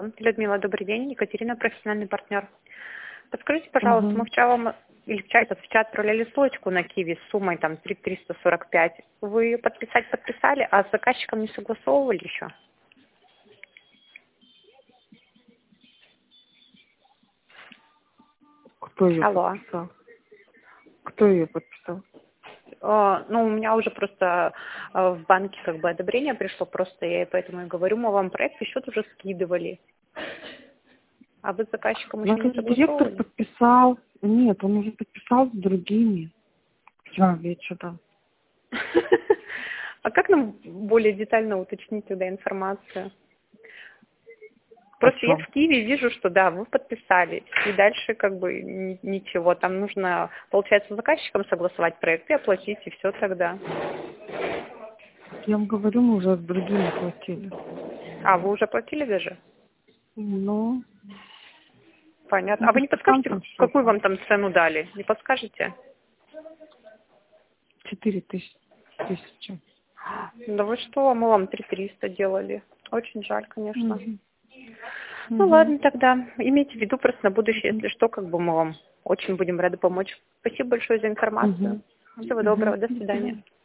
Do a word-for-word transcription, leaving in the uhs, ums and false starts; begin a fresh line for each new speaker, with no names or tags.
Людмила, добрый день. Екатерина, профессиональный партнер. Подскажите, пожалуйста,
Угу.
мы вчера вам или в чате, в чат отправляли ссылочку на Киви с суммой там три триста сорок пять. Вы ее подписать подписали, а с заказчиком не согласовывали еще?
Кто ее
Алло.
подписал? Кто ее подписал?
Э, Ну, у меня уже просто э, в банке как бы одобрение пришло, просто я и поэтому и говорю, мы вам проект и счет уже скидывали. А вы с заказчиком
У нас
еще не
уже директор
согласовывали?
подписал. Нет, он уже подписал с другими. Вчера вечером.
А как нам более детально уточнить туда информацию?
О
Просто я
чем?
в Киеве вижу, что да, вы подписались, и дальше как бы ни- ничего. Там нужно, получается, с заказчиком согласовать проект и оплатить, и все тогда.
Я вам говорю, мы уже с другими платили.
А, вы уже оплатили даже?
Ну,
Понятно.
ну
А вы не
просто сам
подскажете,
там в
какую
шоке.
вам там цену дали? Не подскажете?
Четыре тысячи. тысячи.
Да вы что, мы вам три триста делали. Очень жаль, конечно.
Угу.
Ну
Угу.
ладно тогда, имейте в виду просто на будущее, если что, как бы мы вам очень будем рады помочь. Спасибо большое за
Угу.
информацию. Всего
Угу.
доброго, до
До
свидания.
свидания.